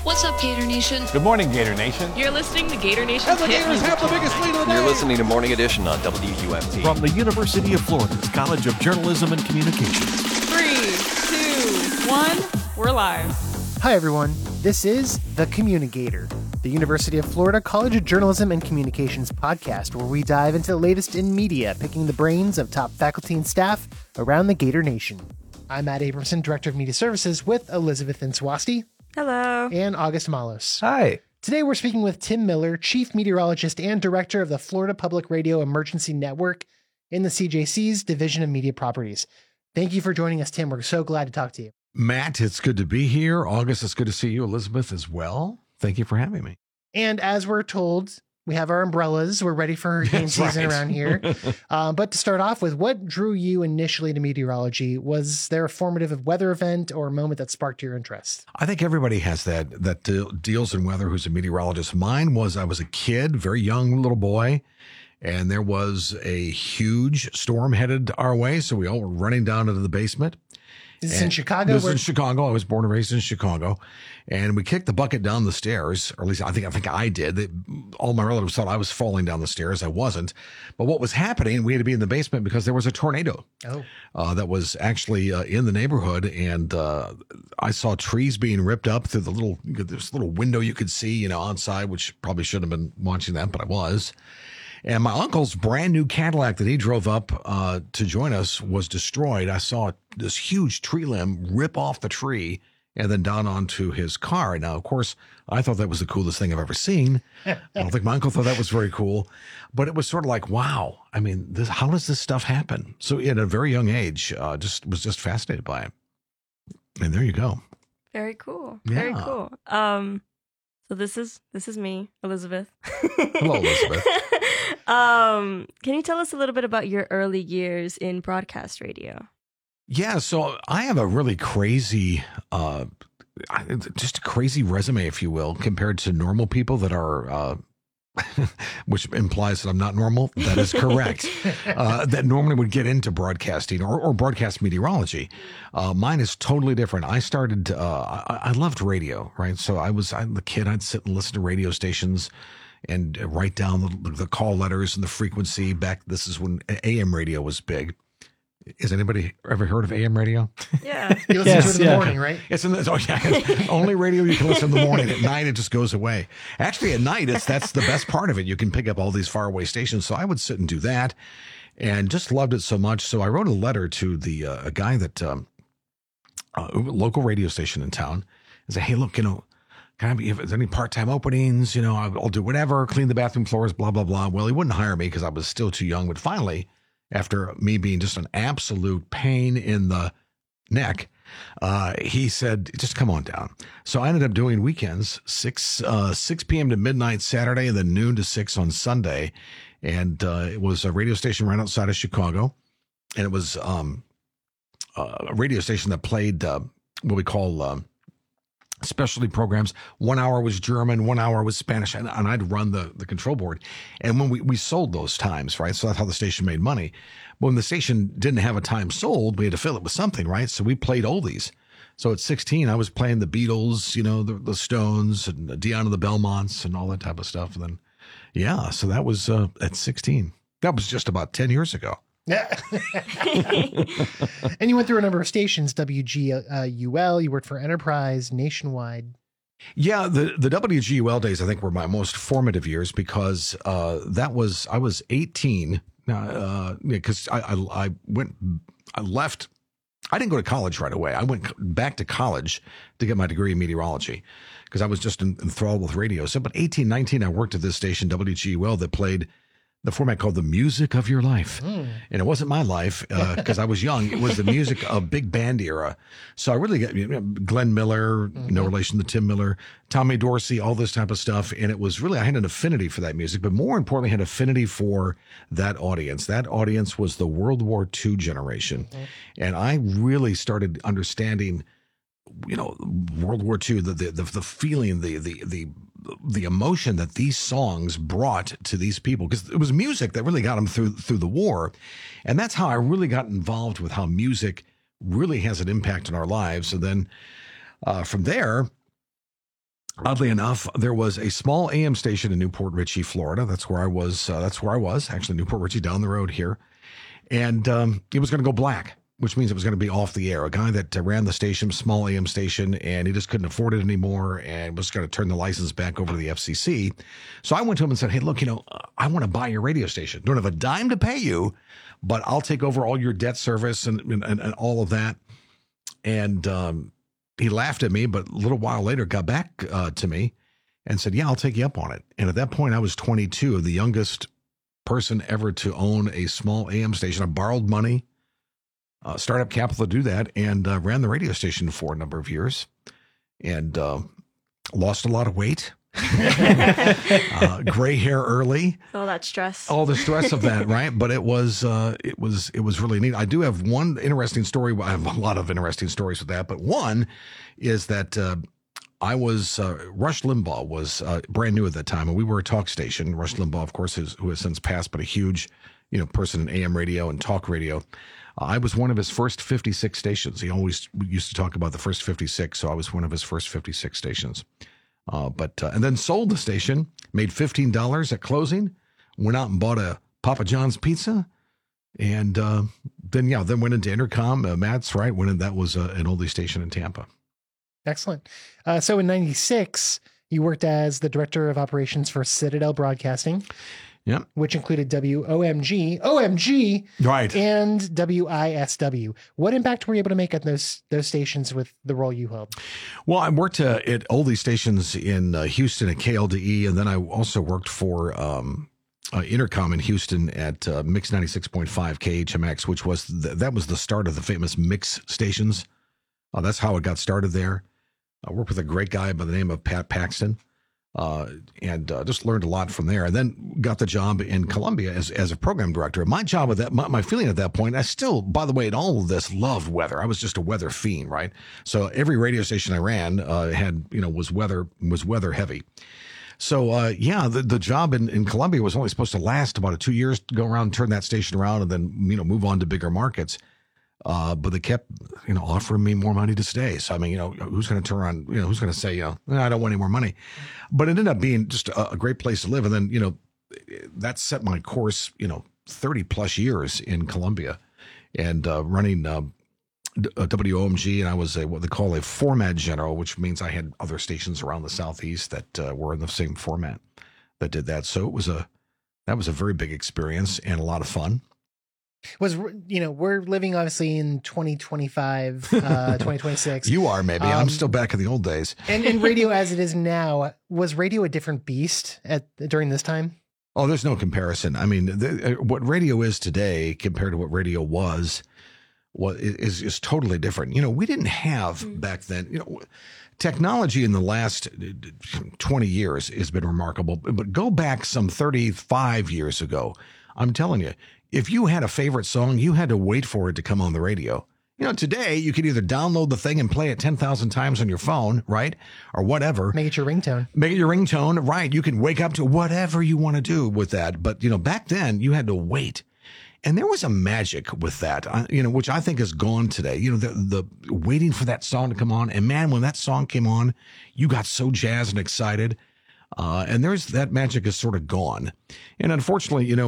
What's up, Gator Nation? Good morning, Gator Nation. You're listening to Gator Nation. And the Gators have the biggest lead of the day. You're listening to Morning Edition on WUFT. From the University of Florida's College of Journalism and Communications. 3, 2, 1, we're live. Hi, everyone. This is The Communicator, the University of Florida College of Journalism and Communications podcast, where we dive into the latest in media, picking the brains of top faculty and staff around the Gator Nation. I'm Matt Abramson, Director of Media Services, with Elizabeth Inswasti. Hello. And August Malos. Hi. Today we're speaking with Tim Miller, Chief Meteorologist and Director of the Florida Public Radio Emergency Network in the CJC's Division of Media Properties. Thank you for joining us, Tim. We're so glad to talk to you. Matt, it's good to be here. August, it's good to see you. Elizabeth as well. Thank you for having me. And as we're told, we have our umbrellas. We're ready for hurricane season around here. But to start off with, what drew you initially to meteorology? Was there a formative weather event or moment that sparked your interest? I think everybody has that deals in weather who's a meteorologist. Mine was, I was a kid, very young little boy, and there was a huge storm headed our way. So we all were running down into the basement. Is this in Chicago? This is in Chicago. I was born and raised in Chicago. And we kicked the bucket down the stairs, or at least I think I did. All my relatives thought I was falling down the stairs. I wasn't. But what was happening, we had to be in the basement because there was a tornado that was actually in the neighborhood. And I saw trees being ripped up through this little window you could see, outside, which probably shouldn't have been watching that, but I was. And my uncle's brand new Cadillac that he drove up to join us was destroyed. I saw this huge tree limb rip off the tree and then down onto his car. Now, of course, I thought that was the coolest thing I've ever seen. I don't think my uncle thought that was very cool. But it was sort of like, wow, I mean, how does this stuff happen? So at a very young age, was just fascinated by it. And there you go. Very cool. Yeah. Very cool. So this is me, Elizabeth. Hello, Elizabeth. Can you tell us a little bit about your early years in broadcast radio? Yeah, so I have a really crazy, just a crazy resume, if you will, compared to normal people that are, which implies that I'm not normal. That is correct. That normally would get into broadcasting or broadcast meteorology. Mine is totally different. I started, I loved radio, right? So I'm the kid, I'd sit and listen to radio stations and write down the call letters and the frequency this is when AM radio was big. Has anybody ever heard of AM radio? Yeah. You listen to it in the morning, right? It's only radio you can listen in the morning. At night, it just goes away. Actually, at night, that's the best part of it. You can pick up all these faraway stations. So I would sit and do that and just loved it so much. So I wrote a letter to a guy that, local radio station in town, and said, hey, look, if there's any part-time openings, I'll do whatever, clean the bathroom floors, blah, blah, blah. Well, he wouldn't hire me because I was still too young. But finally, after me being just an absolute pain in the neck, he said, just come on down. So I ended up doing weekends, 6 p.m. to midnight Saturday, and then noon to 6 on Sunday. And it was a radio station right outside of Chicago. And it was a radio station that played what we call specialty programs. 1 hour was German, 1 hour was Spanish, and I'd run the control board. And when we sold those times, right? So that's how the station made money. But when the station didn't have a time sold, we had to fill it with something, right? So we played oldies. So at 16, I was playing the Beatles, the Stones, and Dion and the Belmonts, and all that type of stuff. And then, yeah, so that was at 16. That was just about 10 years ago. Yeah. And you went through a number of stations, WGUL, you worked for Enterprise, Nationwide. Yeah, the WGUL days, I think, were my most formative years because I was 18 because I left. I didn't go to college right away. I went back to college to get my degree in meteorology because I was just enthralled with radio. So, but 18, 19, I worked at this station, WGUL, that played the format called The Music of Your Life. And it wasn't my life because I was young. It was the music of big band era. So I really got Glenn Miller, no relation to Tim Miller, Tommy Dorsey, all this type of stuff. And it was really, I had an affinity for that music, but more importantly, had affinity for that audience. That audience was the World War II generation. And I really started understanding, World War II, the feeling, the emotion that these songs brought to these people, because it was music that really got them through the war. And that's how I really got involved with how music really has an impact on our lives. And then from there, Oddly enough, there was a small AM station in Newport Richey, Florida. That's where I was. Actually, Newport Richey down the road here. And it was going to go black, which means it was going to be off the air. A guy that ran the station, small AM station, and he just couldn't afford it anymore and was going to turn the license back over to the FCC. So I went to him and said, hey, look, I want to buy your radio station. Don't have a dime to pay you, but I'll take over all your debt service and all of that. And he laughed at me, but a little while later got back to me and said, yeah, I'll take you up on it. And at that point, I was 22, the youngest person ever to own a small AM station. I borrowed money, startup capital to do that, and ran the radio station for a number of years and lost a lot of weight. Gray hair early. All that stress. All the stress of that, right? But it was really neat. I do have one interesting story. I have a lot of interesting stories with that, but one is that I was Rush Limbaugh was brand new at that time, and we were a talk station. Rush Limbaugh, of course, who has since passed, but a huge, person in AM radio and talk radio. I was one of his first 56 stations. He always used to talk about the first 56, so I was one of his first 56 stations. And then sold the station, made $15 at closing, went out and bought a Papa John's pizza, and then went into Intercom. Matt's right, that was an oldie station in Tampa. Excellent. So in 96, you worked as the director of operations for Citadel Broadcasting. Yep. Which included WOMG, OMG, right, and WISW. What impact were you able to make at those stations with the role you held? Well, I worked at oldie stations in Houston at KLDE, and then I also worked for Intercom in Houston at Mix 96.5 KHMX, which was that was the start of the famous Mix stations. That's how it got started there. I worked with a great guy by the name of Pat Paxton. And just learned a lot from there, and then got the job in Columbia as a program director. My job at my feeling at that point, I still, by the way, in all of this, loved weather. I was just a weather fiend, right? So every radio station I ran was weather heavy. So the job in Columbia was only supposed to last about 2 years to go around and turn that station around, and then move on to bigger markets. But they kept, offering me more money to stay. So, I mean, who's going to turn around, who's going to say, I don't want any more money. But it ended up being just a great place to live. And then, that set my course, 30 plus years in Columbia and running WOMG. And I was what they call a format general, which means I had other stations around the Southeast that were in the same format that did that. So that was a very big experience and a lot of fun. We're living obviously in 2025, 2026. You are, maybe. I'm still back in the old days. And radio as it is now, was radio a different beast during this time? Oh, there's no comparison. I mean, what radio is today compared to what radio was is totally different. We didn't have back then, technology in the last 20 years has been remarkable, but go back some 35 years ago. I'm telling you, if you had a favorite song, you had to wait for it to come on the radio. Today you can either download the thing and play it 10,000 times on your phone, right? Or whatever. Make it your ringtone. Right. You can wake up to whatever you want to do with that. But, back then you had to wait. And there was a magic with that, which I think is gone today. The waiting for that song to come on. And man, when that song came on, you got so jazzed and excited. And that magic is sort of gone. And unfortunately, I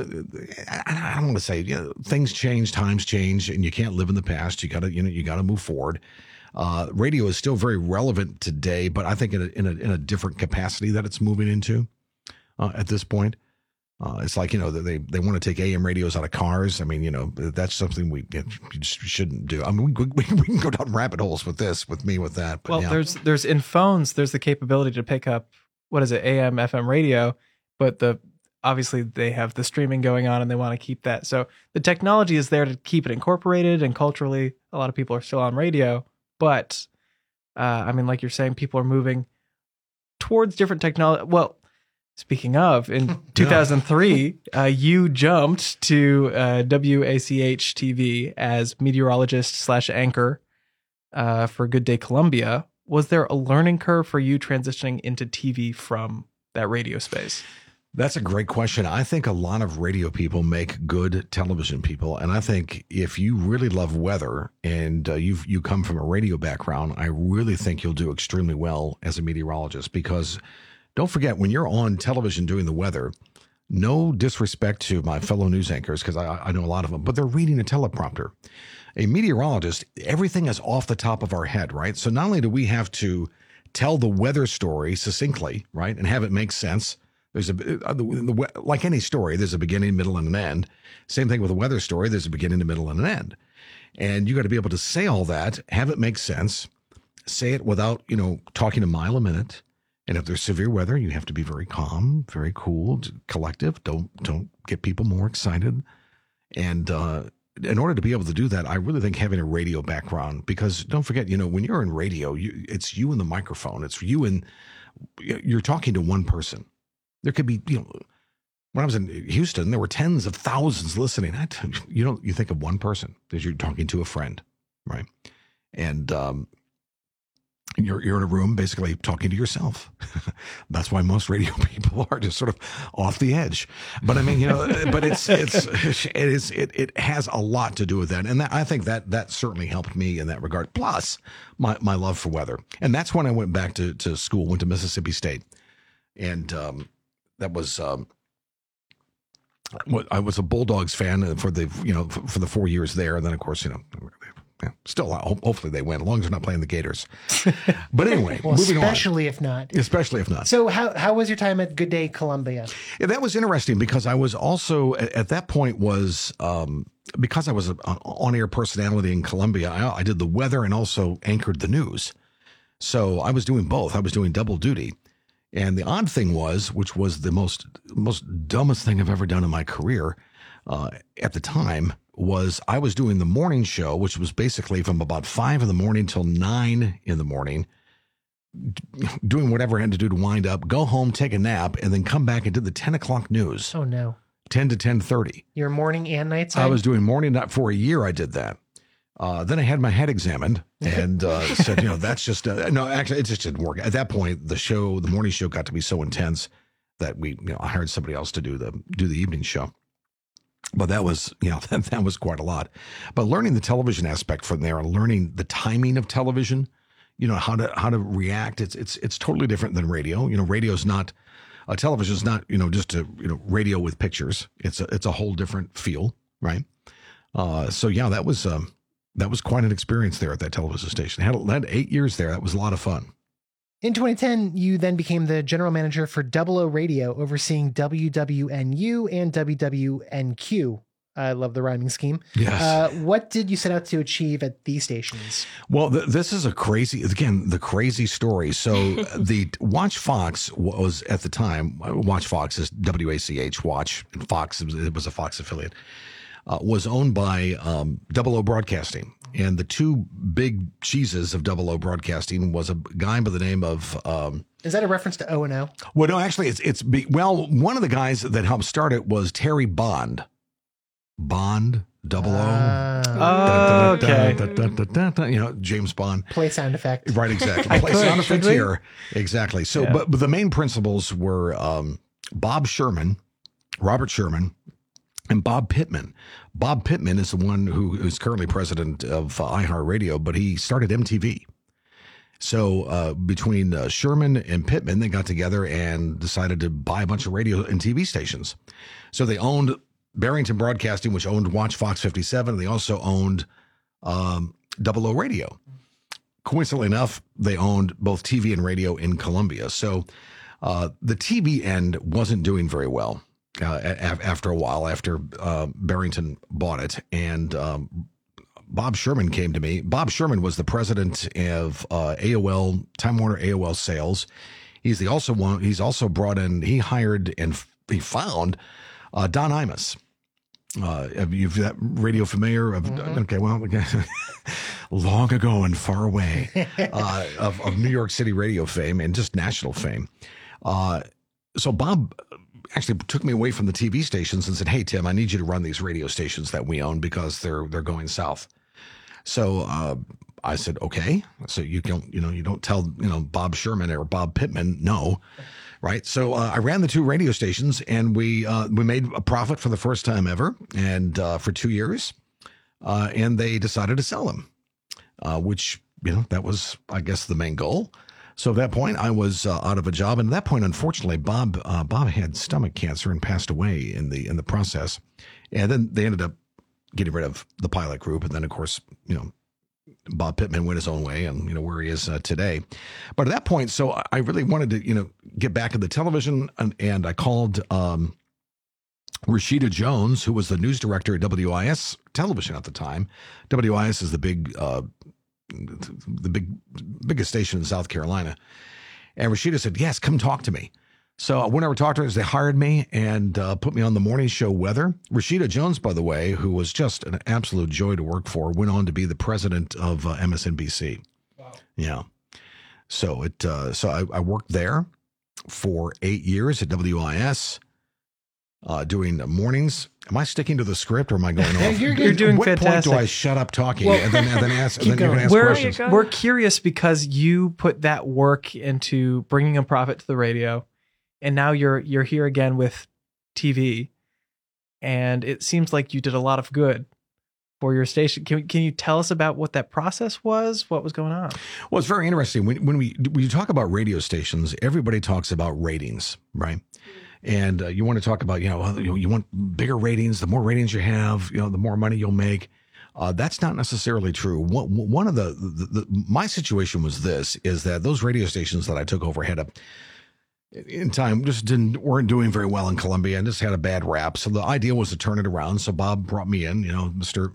don't want to say, things change, times change, and you can't live in the past. You gotta move forward. Radio is still very relevant today, but I think in a different capacity that it's moving into at this point. It's like, they want to take AM radios out of cars. I mean, that's something we just shouldn't do. I mean, we can go down rabbit holes with that. But well, there's in phones, there's the capability to pick up, AM, FM radio, but obviously they have the streaming going on and they want to keep that. So the technology is there to keep it incorporated, and culturally, a lot of people are still on radio. But, like you're saying, people are moving towards different technology. Well, speaking of, in 2003, you jumped to WACH TV as meteorologist / anchor for Good Day Columbia. Was there a learning curve for you transitioning into TV from that radio space? That's a great question. I think a lot of radio people make good television people. And I think if you really love weather and you come from a radio background, I really think you'll do extremely well as a meteorologist, because don't forget, when you're on television doing the weather, no disrespect to my fellow news anchors, because I know a lot of them, but they're reading a teleprompter. A meteorologist, everything is off the top of our head, right? So not only do we have to tell the weather story succinctly, right, and have it make sense. There's like any story, there's a beginning, middle, and an end. Same thing with a weather story. There's a beginning, a middle, and an end. And you got to be able to say all that, have it make sense, say it without, talking a mile a minute. And if there's severe weather, you have to be very calm, very cool, collective. Don't get people more excited. And in order to be able to do that, I really think having a radio background, because don't forget, when you're in radio, it's you and the microphone. It's you and you're talking to one person. There could be, when I was in Houston, there were tens of thousands listening. You think of one person as you're talking to a friend, right? And you're in a room basically talking to yourself. That's why most radio people are just sort of off the edge. But I mean, but it has a lot to do with that, and I think that certainly helped me in that regard. Plus, my love for weather, and that's when I went back to school, went to Mississippi State, and that was. I was a Bulldogs fan for the 4 years there, and then of course still hopefully they win, as long as they're not playing the Gators. But anyway, well, moving on. Especially if not. So how was your time at Good Day Columbia? Yeah, that was interesting, because I was also at that point because I was an on-air personality in Columbia. I did the weather and also anchored the news, so I was doing both. I was doing double duty. And the odd thing was, which was the most dumbest thing I've ever done in my career at the time, was I was doing the morning show, which was basically from about 5 in the morning till 9 in the morning, doing whatever I had to do to wind up, go home, take a nap, and then come back and do the 10 o'clock news. Oh, no. 10 to 10:30. Your morning and night side? I was doing morning, not for a year I did that. Then I had my head examined and said, that's just no. Actually, it just didn't work. At that point, the morning show, got to be so intense that I hired somebody else to do the evening show. But that was, that was quite a lot. But learning the television aspect from there and learning the timing of television, how to react. It's totally different than radio. Radio's not, television's not, just a radio with pictures. It's a whole different feel, right? So yeah, that was quite an experience there at that television station. Had 8 years there. That was a lot of fun. In 2010, you then became the general manager for Double O Radio, overseeing WWNU and WWNQ. I love the rhyming scheme. Yes. What did you set out to achieve at these stations? Well, this is the crazy story. So the Watch Fox was, at the time, Watch Fox is WACH, Watch, and Fox, it was a Fox affiliate. Was owned by Double O Broadcasting. And the two big cheeses of Double O Broadcasting was a guy by the name of... Is that a reference to O&O? Well, no, actually, one of the guys that helped start it was Terry Bond. Bond, Double O. Okay. James Bond. Play sound effect. Right, exactly. Play sound effect here. Exactly. So, yeah. But the main principals were Robert Sherman, and Bob Pittman. Bob Pittman is the one who is currently president of iHeartRadio, but he started MTV. So between Sherman and Pittman, they got together and decided to buy a bunch of radio and TV stations. So they owned Barrington Broadcasting, which owned Watch Fox 57. And they also owned Double O Radio. Coincidentally enough, they owned both TV and radio in Columbia. So the TV end wasn't doing very well. After a while, after Barrington bought it, and Bob Sherman came to me. Bob Sherman was the president of AOL, Time Warner AOL sales. He's also brought in. He hired and he found Don Imus. You've that radio familiar of? Mm-hmm. Okay, well, long ago and far away of New York City radio fame and just national fame. So Bob actually took me away from the TV stations and said, "Hey, Tim, I need you to run these radio stations that we own because they're going south." So I said, okay. So you don't tell, Bob Sherman or Bob Pittman, no. Right. So I ran the 2 radio stations, and we made a profit for the first time ever, and for 2 years. And they decided to sell them, which, that was, I guess, the main goal. So at that point, I was out of a job. And at that point, unfortunately, Bob had stomach cancer and passed away in the process. And then they ended up getting rid of the pilot group. And then, of course, Bob Pittman went his own way, and where he is today. But at that point, so I really wanted to get back into television, and I called Rashida Jones, who was the news director at WIS television at the time. WIS is the biggest station in South Carolina, and Rashida said, "Yes, come talk to me." So I went over to talk to her. They hired me and put me on the morning show Weather. Rashida Jones, by the way, who was just an absolute joy to work for, went on to be the president of MSNBC. Wow. Yeah. So I worked there for 8 years at WIS, doing the mornings. Am I sticking to the script, or am I going off? You're doing what fantastic. What point do I shut up talking and then ask? And then you're going to ask questions. We're curious because you put that work into bringing a profit to the radio. And now you're here again with TV, and it seems like you did a lot of good for your station. Can you tell us about what that process was? What was going on? Well, it's very interesting. When you talk about radio stations, everybody talks about ratings, right? And you want to talk about, you want bigger ratings. The more ratings you have, the more money you'll make. That's not necessarily true. One of my situation was this: is that those radio stations that I took over had in time just weren't doing very well in Columbia and just had a bad rap. So the idea was to turn it around. So Bob brought me in, Mr.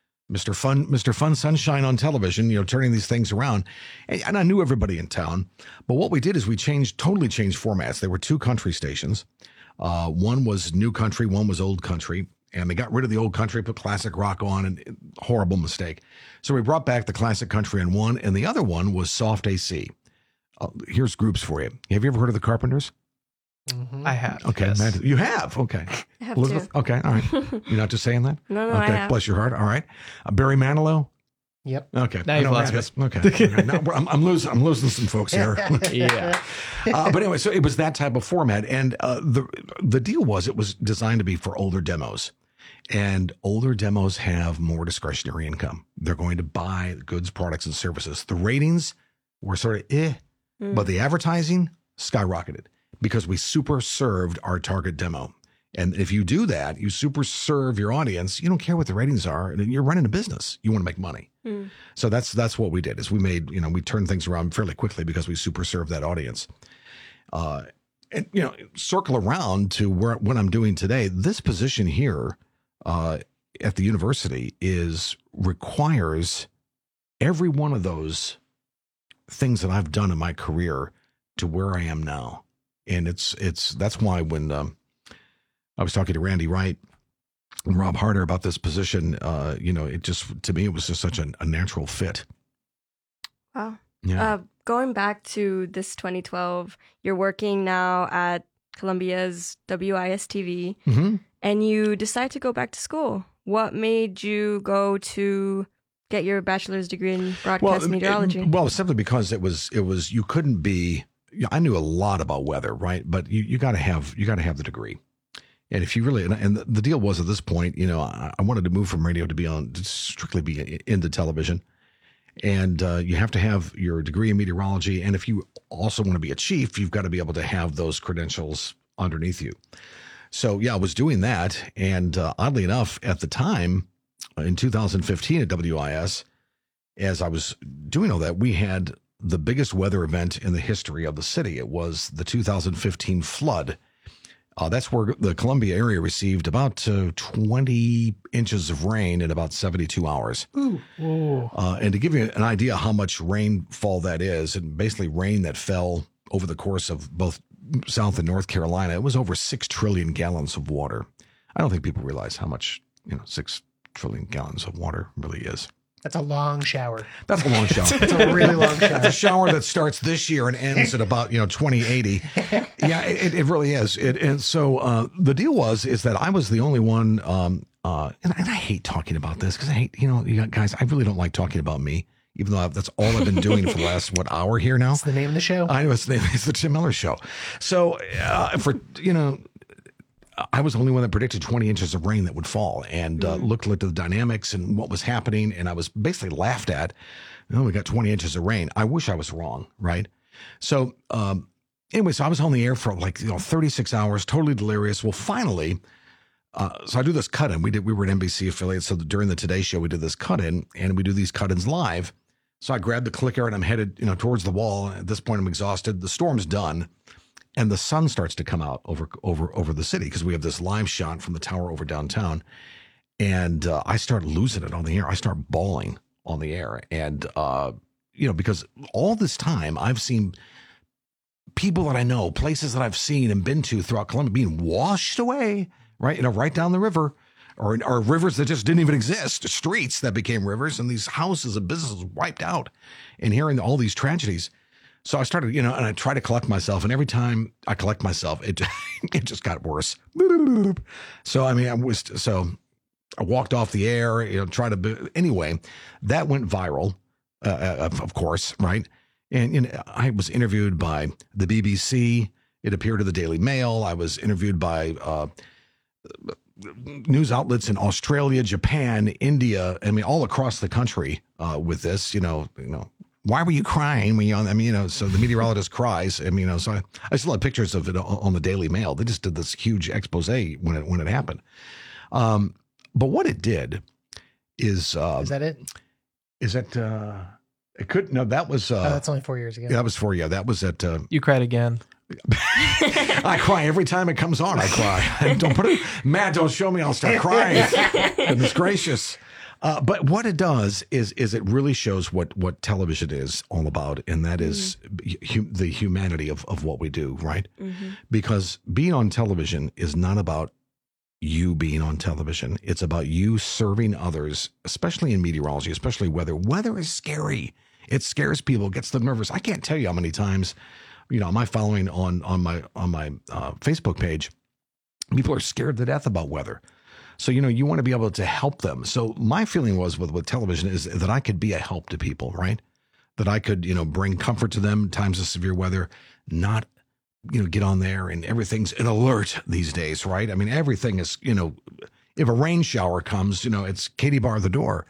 Fun Sunshine on television, turning these things around. And I knew everybody in town. But what we did is we totally changed formats. There were 2 country stations. One was new country, one was old country. And they got rid of the old country, put classic rock on, and horrible mistake. So we brought back the classic country on one, and the other one was soft AC. Here's groups for you. Have you ever heard of the Carpenters? Mm-hmm. I have. Okay. Yes. You have? Okay. I have Elizabeth? too. Okay. All right. You're not just saying that? No, okay. I have. Bless your heart. All right. Barry Manilow? Yep. Okay. Now you've lost me. Okay. Now I'm losing some folks here. Yeah. But anyway, so it was that type of format. And the deal was it was designed to be for older demos. And older demos have more discretionary income. They're going to buy goods, products, and services. The ratings were sort of but the advertising skyrocketed because we super served our target demo. And if you do that, you super serve your audience. You don't care what the ratings are. And you're running a business. You want to make money. So that's what we did. Is we turned things around fairly quickly because we super served that audience. And circle around to what I'm doing today. This position here at the university requires every one of those things that I've done in my career to where I am now. And that's why when I was talking to Randy Wright and Rob Harder about this position, it just, to me, it was just such a natural fit. Wow. Yeah. Going back to this 2012, you're working now at Columbia's WIS TV, and you decide to go back to school. What made you go to get your bachelor's degree in broadcast meteorology? Simply because it was you couldn't be. I knew a lot about weather, right? But you got to have the degree. And if you really, and the deal was at this point, I wanted to move from radio to strictly be into television. And you have to have your degree in meteorology. And if you also want to be a chief, you've got to be able to have those credentials underneath you. So, I was doing that. And oddly enough, at the time, in 2015 at WIS, as I was doing all that, we had the biggest weather event in the history of the city. It was the 2015 flood. That's where the Columbia area received about 20 inches of rain in about 72 hours. Ooh. And to give you an idea how much rainfall that is, and basically rain that fell over the course of both South and North Carolina, it was over 6 trillion gallons of water. I don't think people realize how much 6 trillion gallons of water really is. That's a long shower. That's a long shower. It's a really long shower. It's a shower that starts this year and ends at about 2080. Yeah, it really is. And so the deal is that I was the only one. And I hate talking about this because I hate guys. I really don't like talking about me. even though that's all I've been doing for the last, hour here now. That's the name of the show. I know it's the Tim Miller Show. So, I was the only one that predicted 20 inches of rain that would fall, and looked at the dynamics and what was happening. And I was basically laughed at. We got 20 inches of rain. I wish I was wrong. Right. So, anyway, so I was on the air for 36 hours, totally delirious. Well, finally, so I do this cut in. We were an NBC affiliate. So during the Today Show, we did this cut in, and we do these cut ins live. So I grabbed the clicker and I'm headed, towards the wall. At this point, I'm exhausted. The storm's done. And the sun starts to come out over the city because we have this live shot from the tower over downtown. And I start losing it on the air. I start bawling on the air. And, because all this time I've seen people that I know, places that I've seen and been to throughout Columbia being washed away, right? Right down the river, or rivers that just didn't even exist, streets that became rivers, and these houses and businesses wiped out, and hearing all these tragedies. So I started, and I try to collect myself, and every time I collect myself, it just got worse. So, I walked off the air, anyway, that went viral, of course, right? And I was interviewed by the BBC. It appeared in the Daily Mail. I was interviewed by news outlets in Australia, Japan, India, all across the country with this, why were you crying when you so the meteorologist cries. So I still have pictures of it on the Daily Mail. They just did this huge expose when it happened. But what it did is that it? Is that it could no that was that's only 4 years ago. Yeah, that was 4 years. That was at You cried again. I cry every time it comes on. I cry. Don't put it, Matt. Don't show me. I'll start crying. Goodness gracious! But what it does is it really shows what television is all about, and that is the humanity of what we do, right? Mm-hmm. Because being on television is not about you being on television. It's about you serving others, especially in meteorology, especially weather. Weather is scary. It scares people, gets them nervous. I can't tell you how many times. My following on my Facebook page, people are scared to death about weather. So, you want to be able to help them. So my feeling was with television is that I could be a help to people, right? That I could, bring comfort to them in times of severe weather, not, get on there and everything's an alert these days, right? Everything is, if a rain shower comes, it's Katie bar the door.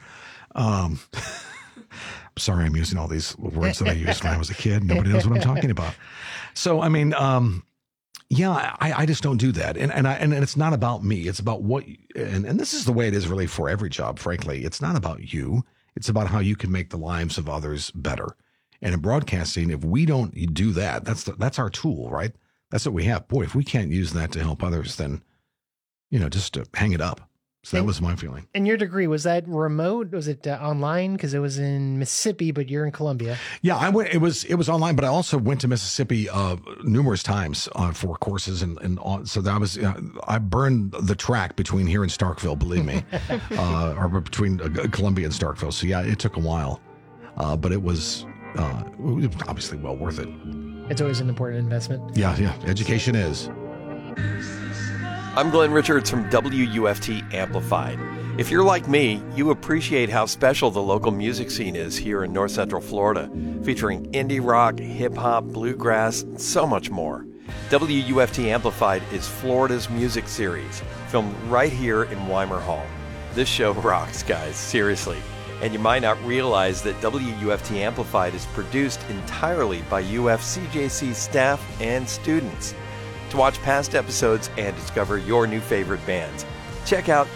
Sorry, I'm using all these words that I used when I was a kid. Nobody knows what I'm talking about. So, I just don't do that. And it's not about me. It's about what, and this is the way it is really for every job, frankly. It's not about you. It's about how you can make the lives of others better. And in broadcasting, if we don't do that, that's our tool, right? That's what we have. Boy, if we can't use that to help others, then, just to hang it up. So that was my feeling. And your degree, was that remote? Was it online? Because it was in Mississippi, but you're in Columbia. Yeah, I went. It was online, but I also went to Mississippi numerous times for courses, so that was. I burned the track between here and Starkville, believe me, or between Columbia and Starkville. So yeah, it took a while, but it was obviously well worth it. It's always an important investment. Yeah, education is. I'm Glenn Richards from WUFT Amplified. If you're like me, you appreciate how special the local music scene is here in North Central Florida, featuring indie rock, hip-hop, bluegrass, and so much more. WUFT Amplified is Florida's music series, filmed right here in Weimer Hall. This show rocks, guys, seriously. And you might not realize that WUFT Amplified is produced entirely by UFCJC staff and students. To watch past episodes and discover your new favorite bands, check out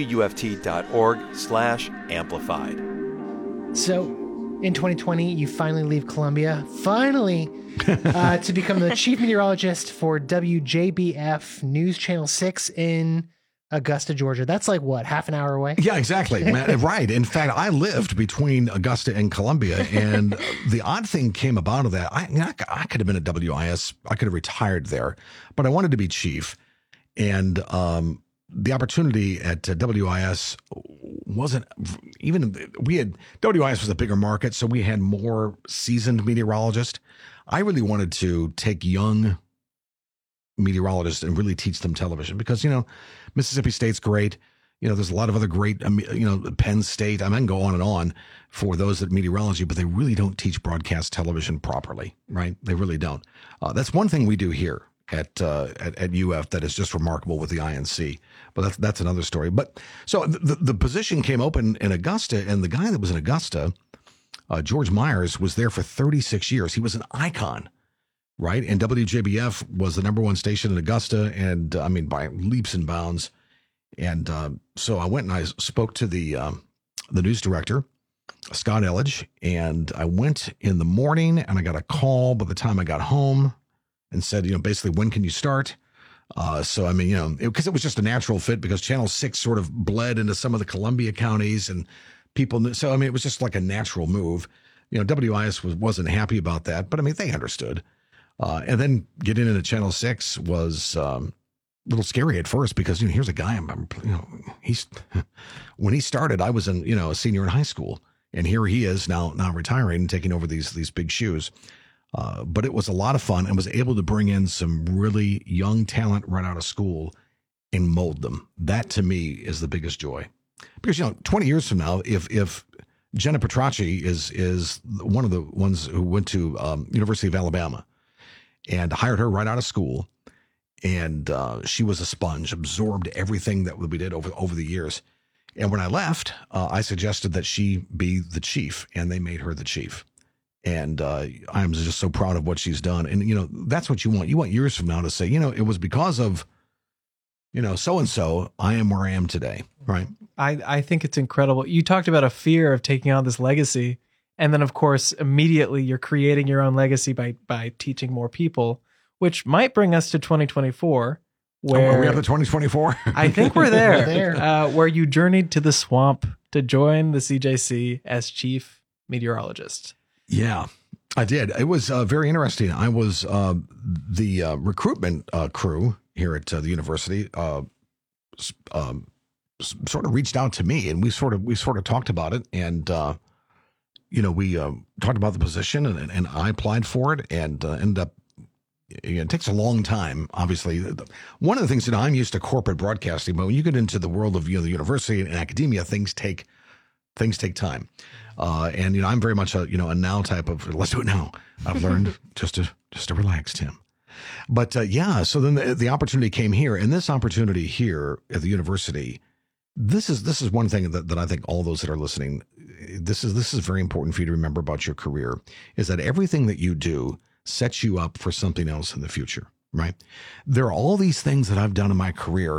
wuft.org/amplified. So, in 2020, you finally leave Columbia, to become the chief meteorologist for WJBF News Channel 6 in Augusta, Georgia. That's like what, half an hour away? Yeah, exactly. Right. In fact, I lived between Augusta and Columbia, and the odd thing came about of that. I could have been at WIS. I could have retired there, but I wanted to be chief. And the opportunity at WIS wasn't even, WIS was a bigger market, so we had more seasoned meteorologists. I really wanted to take young meteorologists and really teach them television because, Mississippi State's great. There's a lot of other great, Penn State. I can go on and on for those at meteorology, but they really don't teach broadcast television properly, right? They really don't. That's one thing we do here at UF that is just remarkable with the INC. But that's another story. But so the position came open in Augusta, and the guy that was in Augusta, George Myers, was there for 36 years. He was an icon, right? And WJBF was the number one station in Augusta, and by leaps and bounds. And so I went and I spoke to the news director, Scott Elledge, and I went in the morning, and I got a call by the time I got home and said, basically, when can you start? So, because it was just a natural fit because Channel 6 sort of bled into some of the Columbia counties and people knew. So, it was just like a natural move. WIS wasn't happy about that, but they understood. And then getting into Channel 6 was a little scary at first because, here's a guy, when he started, I was a senior in high school, and here he is now retiring and taking over these big shoes. But it was a lot of fun and was able to bring in some really young talent right out of school and mold them. That to me is the biggest joy. Because, 20 years from now, if Jenna Petracci is one of the ones who went to University of Alabama and hired her right out of school, and she was a sponge, absorbed everything that we did over the years. And when I left, I suggested that she be the chief, and they made her the chief. And I'm just so proud of what she's done. And, that's what you want. You want years from now to say, it was because of, so-and-so, I am where I am today. Right. I think it's incredible. You talked about a fear of taking on this legacy. And then, of course, immediately you're creating your own legacy by teaching more people, which might bring us to 2024. Where are we up to 2024? I think we're there. Where you journeyed to the swamp to join the CJC as chief meteorologist. Yeah, I did. It was very interesting. I was the recruitment crew here at the university sort of reached out to me, and we sort of talked about it, and we talked about the position, and I applied for it, and ended up. It takes a long time, obviously. One of the things I'm used to corporate broadcasting, but when you get into the world of the university and academia, things take time. And I'm very much a now type of let's do it now. I've learned just to relax, Tim. But so then the opportunity came here, and this opportunity here at the university, this is one thing that I think all those that are listening, this is very important for you to remember about your career, is that everything that you do sets you up for something else in the future, right? There are all these things that I've done in my career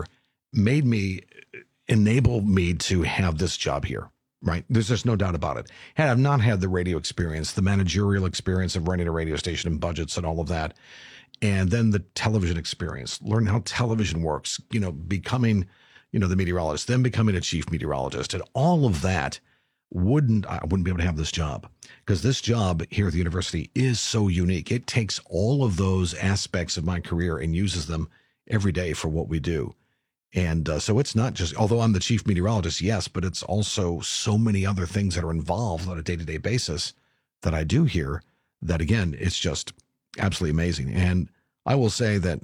enable me to have this job here. Right. There's just no doubt about it. Had I not had the radio experience, the managerial experience of running a radio station and budgets and all of that, and then the television experience, learning how television works, becoming, the meteorologist, then becoming a chief meteorologist, and all of that, I wouldn't be able to have this job, because this job here at the university is so unique. It takes all of those aspects of my career and uses them every day for what we do. And so it's not just, although I'm the chief meteorologist, yes, but it's also so many other things that are involved on a day-to-day basis that I do here that, again, it's just absolutely amazing. And I will say that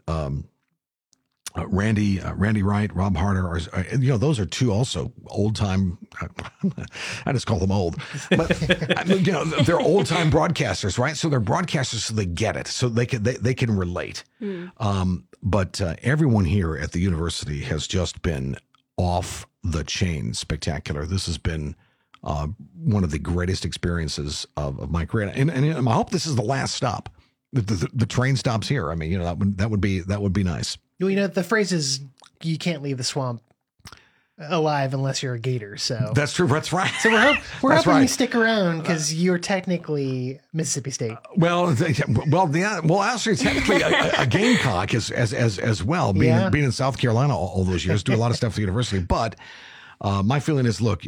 Randy Wright, Rob Harder, are, those are two also old-time, I just call them old, but they're old-time broadcasters, right? So they're broadcasters, so they get it, so they can relate. But everyone here at the university has just been off the chain spectacular. This has been one of the greatest experiences of my career, and I hope this is the last stop. The train stops here. That would be nice. The phrase is you can't leave the swamp alive unless you're a gator. So that's true. That's right. So we're hoping you stick around because you're technically Mississippi State. Actually, technically a Gamecock as well. Being in South Carolina all those years, do a lot of stuff at the university. But my feeling is, look,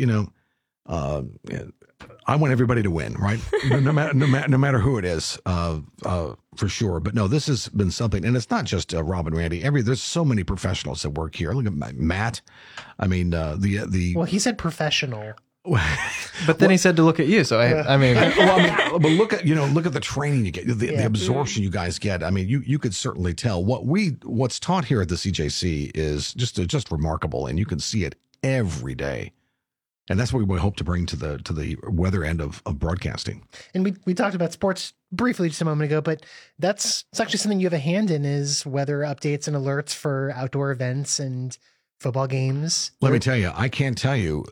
I want everybody to win, right? No matter who it is, for sure. But no, this has been something, and it's not just Rob and Randy. There's so many professionals that work here. Look at Matt. Well, he said professional, but then he said to look at you. So but look at the training you get, the absorption you guys get. You could certainly tell what's taught here at the CJC is just remarkable, and you can see it every day. And that's what we hope to bring to the weather end of broadcasting. And we talked about sports briefly just a moment ago, but it's actually something you have a hand in, is weather updates and alerts for outdoor events and football games. Let me tell you, I can't tell you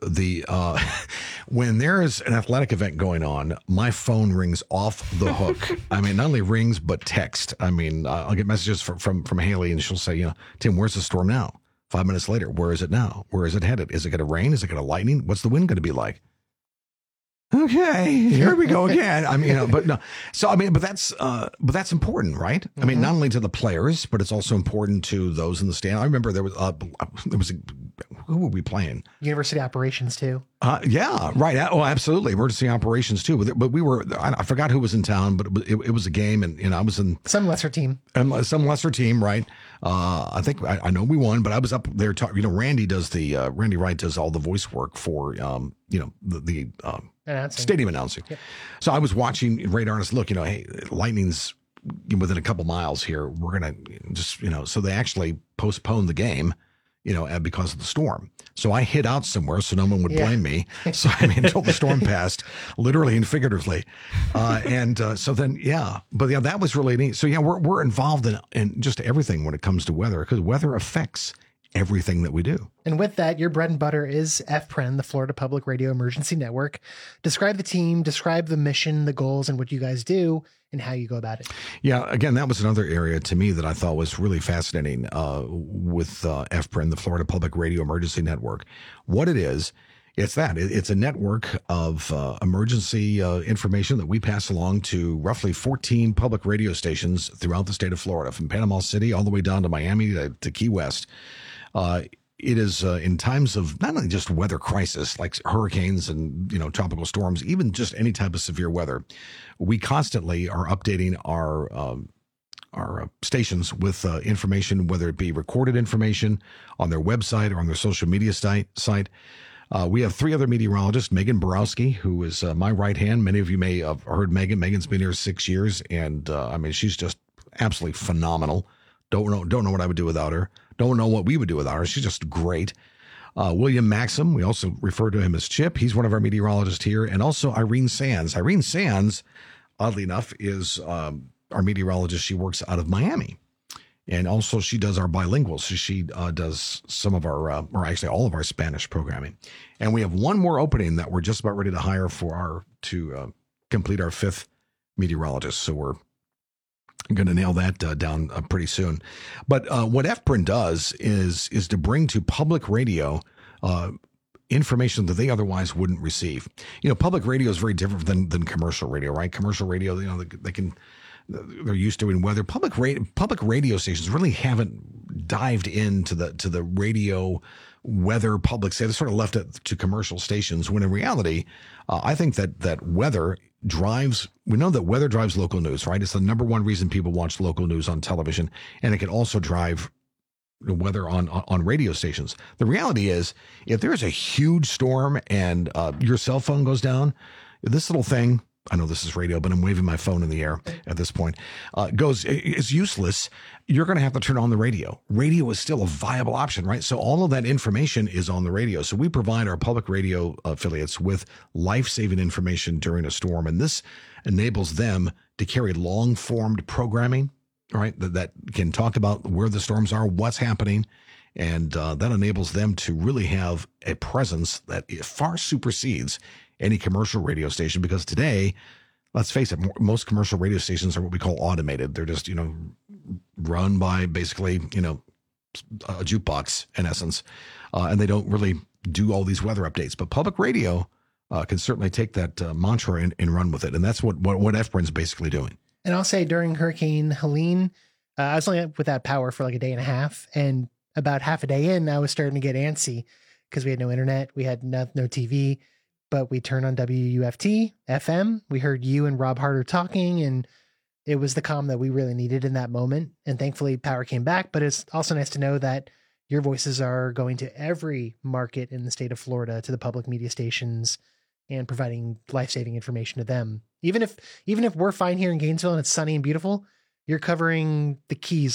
when there is an athletic event going on, my phone rings off the hook. I mean, not only rings, but text. I mean, I'll get messages from Haley, and she'll say, Tim, where's the storm now? 5 minutes later, where is it now? Where is it headed? Is it going to rain? Is it going to lightning? What's the wind going to be like? Okay, here we go again. I mean, but no. So I mean, but that's important, right? Mm-hmm. I mean, not only to the players, but it's also important to those in the stand. I remember there was who were we playing? University operations too. Yeah, right. Oh, absolutely, emergency operations too. But we were. I forgot who was in town, but it was a game, and I was in some lesser team. Right? I think I know we won, but I was up there talking. Randy Wright does all the voice work for the stadium announcing. Yep. So I was watching radar and I said, look, hey, lightning's within a couple miles here. We're going to just, so they actually postponed the game, because of the storm. So I hid out somewhere so no one would blame me. So until the storm passed, literally and figuratively. So then, that was really neat. So we're involved in just everything when it comes to weather, because weather affects everything that we do. And with that, your bread and butter is FPRN, the Florida Public Radio Emergency Network. Describe the team, describe the mission, the goals, and what you guys do, and how you go about it. Yeah, again, that was another area to me that I thought was really fascinating with FPRN, the Florida Public Radio Emergency Network. What it is, it's a network of emergency information that we pass along to roughly 14 public radio stations throughout the state of Florida, from Panama City all the way down to Miami to Key West. It is in times of not only just weather crisis like hurricanes and tropical storms, even just any type of severe weather, we constantly are updating our stations with information, whether it be recorded information on their website or on their social media site. We have 3 other meteorologists, Megan Borowski, who is my right hand. Many of you may have heard Megan. Megan's been here 6 years, and she's just absolutely phenomenal. Don't know what I would do without her. Don't know what we would do without her. She's just great. William Maxim, we also refer to him as Chip. He's one of our meteorologists here. And also Irene Sands. Irene Sands, oddly enough, is our meteorologist. She works out of Miami. And also she does our bilingual. So she does some of our, or actually all of our Spanish programming. And we have one more opening that we're just about ready to hire to complete our 5th meteorologist. So we're going to nail that down pretty soon. But what FPRN does is to bring to public radio information that they otherwise wouldn't receive. Public radio is very different than commercial radio, right? Commercial radio, they're used to in weather. Public radio stations really haven't dived into the radio weather public say. They're sort of left it to commercial stations, when in reality, I think that weather drives, we know that weather drives local news, right? It's the number one reason people watch local news on television, and it can also drive weather on radio stations. The reality is, if there's a huge storm and your cell phone goes down, this little thing, I know this is radio, but I'm waving my phone in the air at this point, is useless. You're going to have to turn on the radio. Radio is still a viable option, right? So all of that information is on the radio. So we provide our public radio affiliates with life-saving information during a storm, and this enables them to carry long-formed programming, right, that can talk about where the storms are, what's happening, and that enables them to really have a presence that far supersedes any commercial radio station, because today, let's face it, most commercial radio stations are what we call automated. They're just, run by basically, a jukebox in essence, and they don't really do all these weather updates. But public radio can certainly take that mantra and run with it, and that's what FPRN's basically doing. And I'll say during Hurricane Helene, I was only without power for like a day and a half, and about half a day in, I was starting to get antsy because we had no internet, we had no TV. But we turned on WUFT FM. We heard you and Rob Harder talking, and it was the calm that we really needed in that moment. And thankfully, power came back. But it's also nice to know that your voices are going to every market in the state of Florida, to the public media stations, and providing life-saving information to them. Even if we're fine here in Gainesville and it's sunny and beautiful, you're covering the Keys like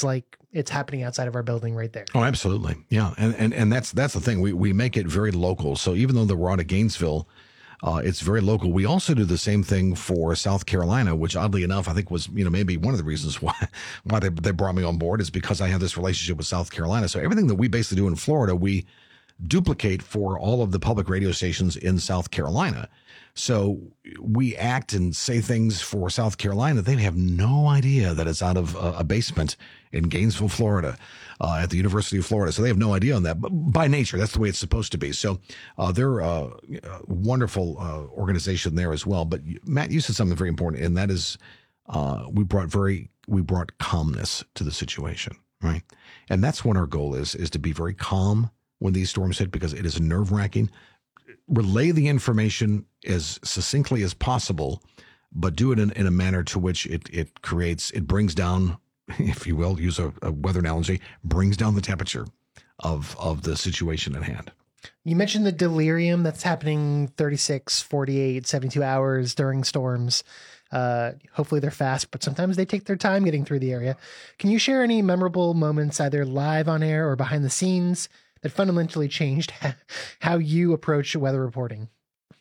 it's happening outside of our building right there. Oh, absolutely. Yeah. And that's the thing. We make it very local. So even though we're out of Gainesville, it's very local. We also do the same thing for South Carolina, which oddly enough, I think was, maybe one of the reasons why they brought me on board is because I have this relationship with South Carolina. So everything that we basically do in Florida, we duplicate for all of the public radio stations in South Carolina. So we act and say things for South Carolina. They have no idea that it's out of a basement in Gainesville, Florida, at the University of Florida. So they have no idea on that. But by nature, that's the way it's supposed to be. So they're a wonderful organization there as well. But Matt, you said something very important, and that is we brought calmness to the situation, right? And that's what our goal is to be very calm when these storms hit, because it is nerve-wracking. Relay the information as succinctly as possible, but do it in a manner to which it brings down, if you will, use a weather analogy, brings down the temperature of the situation at hand. You mentioned the delirium that's happening 36, 48, 72 hours during storms. Hopefully they're fast, but sometimes they take their time getting through the area. Can you share any memorable moments, either live on air or behind the scenes, that fundamentally changed how you approach weather reporting?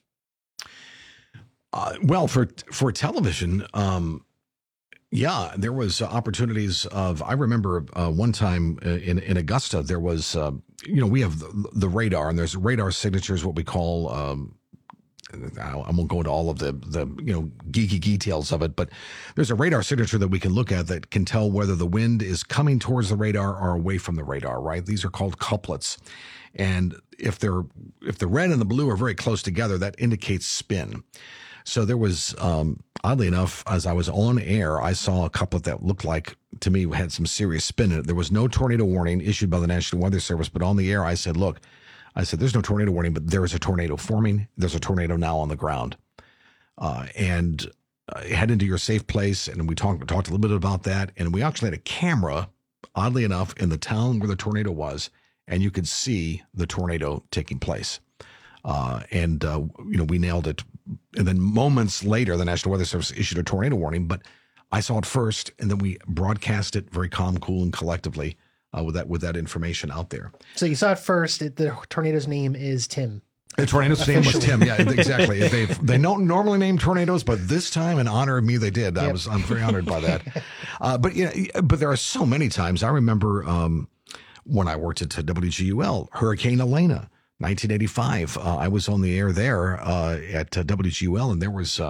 Well, for television, there was opportunities of. I remember one time in Augusta, there was we have the radar, and there's radar signatures, what we call. I won't go into all of the geeky details of it, but there's a radar signature that we can look at that can tell whether the wind is coming towards the radar or away from the radar, right? These are called couplets. And if the red and the blue are very close together, that indicates spin. So there was, oddly enough, as I was on air, I saw a couplet that looked like, to me, had some serious spin in it. There was no tornado warning issued by the National Weather Service, but on the air I said, look, there's no tornado warning, but there is a tornado forming. There's a tornado now on the ground. And head into your safe place. And we talked a little bit about that. And we actually had a camera, oddly enough, in the town where the tornado was. And you could see the tornado taking place. We nailed it. And then moments later, the National Weather Service issued a tornado warning. But I saw it first, and then we broadcast it very calm, cool, and collectively. With that information out there. So you saw it first. The tornado's name is Tim. The tornado's name was Tim. Yeah, exactly. They don't normally name tornadoes, but this time, in honor of me, they did. Yep. I'm very honored by that. But there are so many times. I remember when I worked at WGUL, Hurricane Elena, 1985. I was on the air there at WGUL, and there was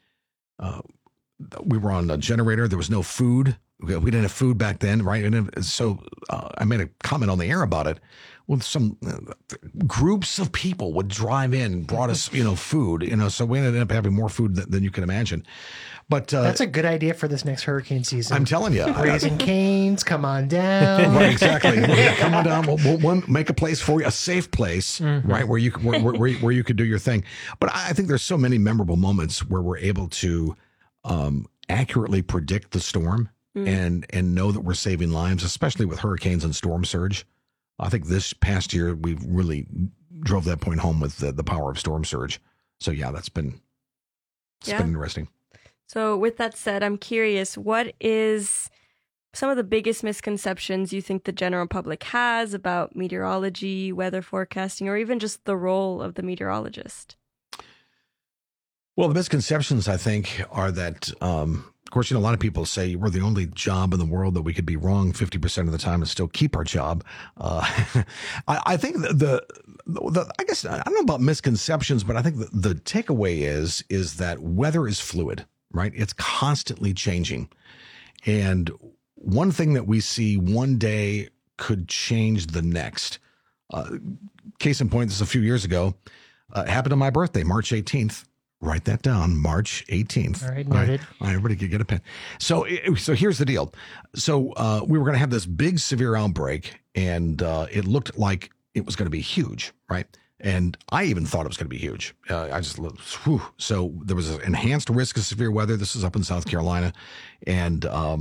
we were on a generator. There was no food. We didn't have food back then, right? And so I made a comment on the air about it. Well, some groups of people would drive in and brought us, food, so we ended up having more food than you can imagine. But that's a good idea for this next hurricane season. I'm telling you. Raising Cane's, come on down. Right, exactly. Come on down. We'll make a place for you, a safe place, right, where you could do your thing. But I think there's so many memorable moments where we're able to accurately predict the storm. And know that we're saving lives, especially with hurricanes and storm surge. I think this past year we really drove that point home with the power of storm surge. So that's been interesting. So with that said, I'm curious, what is some of the biggest misconceptions you think the general public has about meteorology, weather forecasting, or even just the role of the meteorologist? Well, the misconceptions, I think, are that of course, a lot of people say we're the only job in the world that we could be wrong 50% of the time and still keep our job. I think I guess, I don't know about misconceptions, but I think the takeaway is that weather is fluid, right? It's constantly changing. And one thing that we see one day could change the next. Case in point, this is a few years ago. It happened on my birthday, March 18th. Write that down, March 18th. All right, noted. All right, everybody can get a pen. So here's the deal. So we were going to have this big severe outbreak, and it looked like it was going to be huge, right? And I even thought it was going to be huge. So there was an enhanced risk of severe weather. This is up in South Carolina, and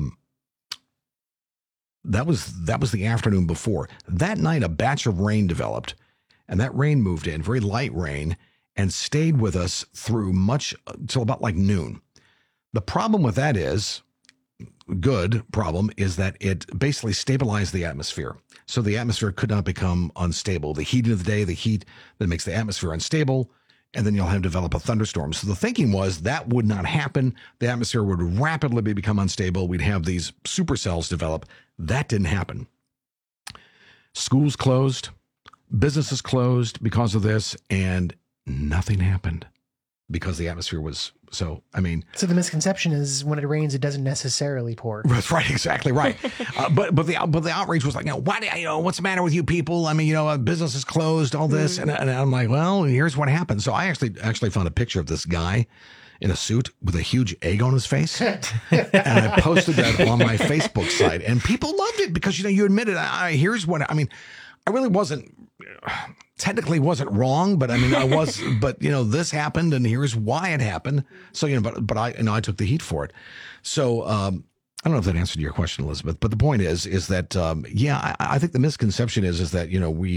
that was the afternoon before. That night, a batch of rain developed, and that rain moved in, very light rain, and stayed with us through till about like noon. The problem with that is good problem is that it basically stabilized the atmosphere. So the atmosphere could not become unstable. The heat of the day, the heat that makes the atmosphere unstable, and then you'll have develop a thunderstorm. So the thinking was that would not happen. The atmosphere would rapidly become unstable. We'd have these supercells develop. That didn't happen. Schools closed, businesses closed because of this, and nothing happened because the atmosphere was so, So the misconception is when it rains, it doesn't necessarily pour. That's right, exactly right. But the outrage was like, what's the matter with you people? Business is closed, all this, and I'm like, well, here's what happened. So I actually found a picture of this guy in a suit with a huge egg on his face, and I posted that on my Facebook site, and people loved it because you admitted. Here's what I really wasn't. Technically wasn't wrong, but I was, but this happened and here's why it happened. So, but I took the heat for it. So, I don't know if that answered your question, Elizabeth, but the point is that, I think the misconception is that,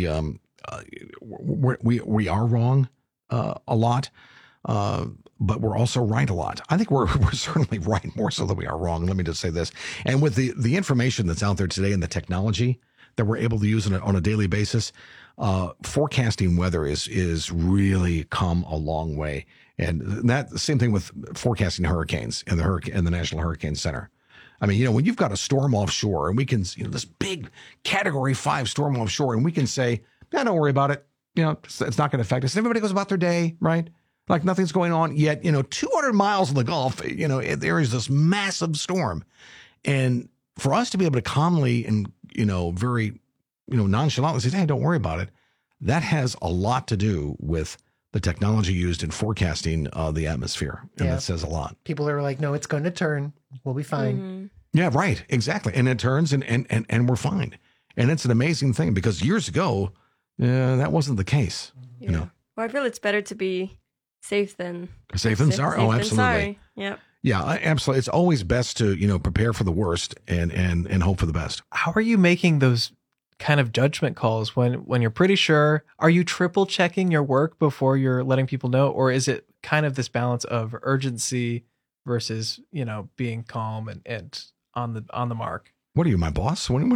we are wrong, a lot, but we're also right a lot. I think we're certainly right more so than we are wrong. Let me just say this. And with the information that's out there today and the technology that we're able to use on a daily basis, forecasting weather is really come a long way. And that same thing with forecasting hurricanes and the National Hurricane Center. When you've got a storm offshore and we can, this big Category 5 storm offshore, and we can say, yeah, don't worry about it. It's not going to affect us. Everybody goes about their day, right? Like nothing's going on. Yet, 200 miles in the Gulf, there is this massive storm. And for us to be able to calmly and, very, nonchalantly say, hey, don't worry about it. That has a lot to do with the technology used in forecasting the atmosphere. And that says a lot. People are like, no, it's going to turn. We'll be fine. Mm-hmm. Yeah, right. Exactly. And it turns and we're fine. And it's an amazing thing because years ago, that wasn't the case. Yeah. Well, I feel it's better to be safe than sorry. Oh, absolutely. Sorry. Yep. Yeah, absolutely. It's always best to, prepare for the worst and hope for the best. How are you making those kind of judgment calls when you're pretty sure? Are you triple checking your work before you're letting people know? Or is it kind of this balance of urgency versus, being calm and on the mark? What are you, my boss? My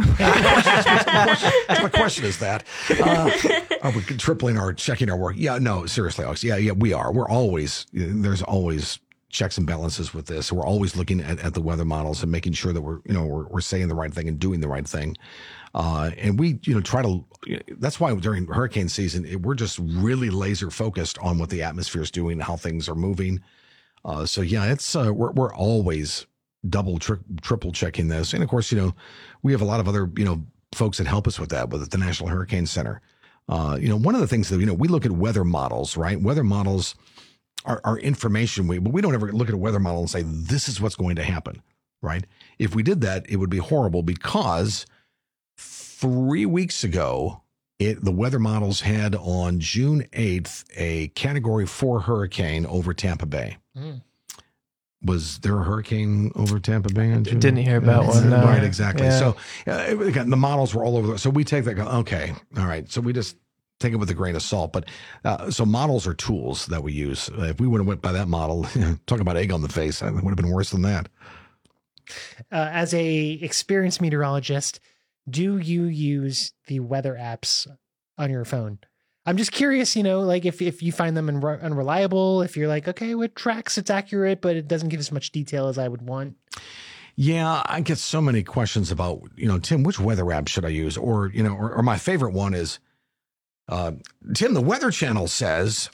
question is that. Are we tripling or checking our work? Yeah, no, seriously, Alex. Yeah, we are. There's always checks and balances with this. We're always looking at the weather models and making sure that we're saying the right thing and doing the right thing. And we, try to, that's why during hurricane season, we're just really laser focused on what the atmosphere is doing, how things are moving. So yeah, it's, we're always double, triple checking this. And of course, we have a lot of other, folks that help us with that, with the National Hurricane Center. One of the things that, we look at weather models, right? Weather models are information, but we don't ever look at a weather model and say, this is what's going to happen, right? If we did that, it would be horrible because 3 weeks ago, the weather models had on June 8th, a Category 4 hurricane over Tampa Bay. Mm. Was there a hurricane over Tampa Bay on June? Didn't hear about one. No. Right, exactly. Yeah. So again, the models were all over. So we take that, okay, all right. So we just take it with a grain of salt. But so models are tools that we use. If we would have went by that model, talk about egg on the face, it would have been worse than that. As a experienced meteorologist, do you use the weather apps on your phone? I'm just curious, like if you find them unreliable, if you're like, okay, it tracks, it's accurate, but it doesn't give as much detail as I would want. Yeah, I get so many questions about, Tim, which weather app should I use? Or, or my favorite one is, Tim, the Weather Channel says,